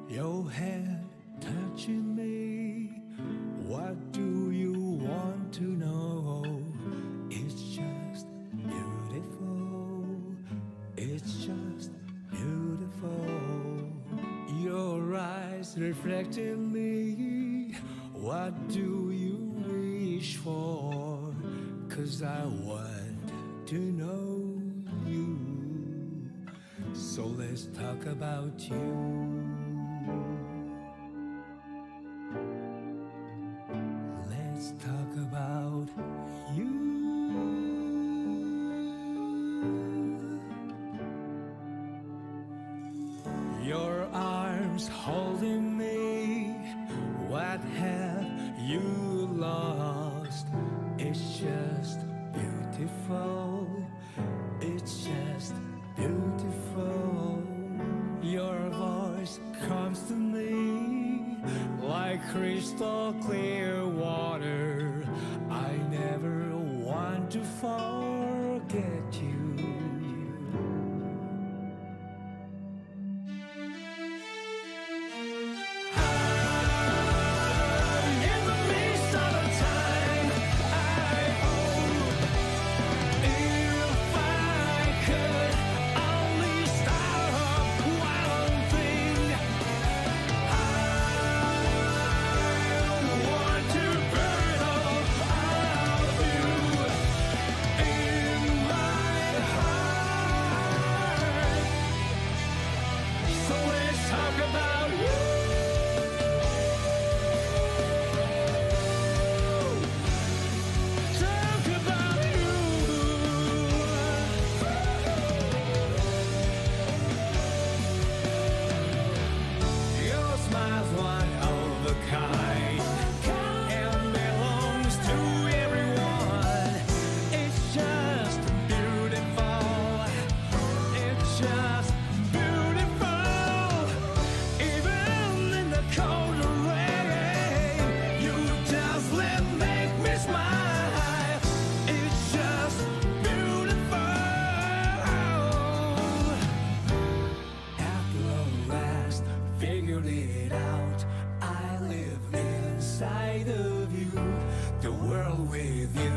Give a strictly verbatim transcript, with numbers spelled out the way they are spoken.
Your hand touching me. What do you want to know? It's just beautiful. It's just beautiful. Your eyes reflecting me. What do you wish for? 'Cause I want to know you. So let's talk about you. Let's talk about you. Your arms holding me. What have you lost? It's just beautiful. It's just beautiful. Your voice comes to me like crystal clear water. I never want to forget you. Figured it out. I live inside of you, the world with you.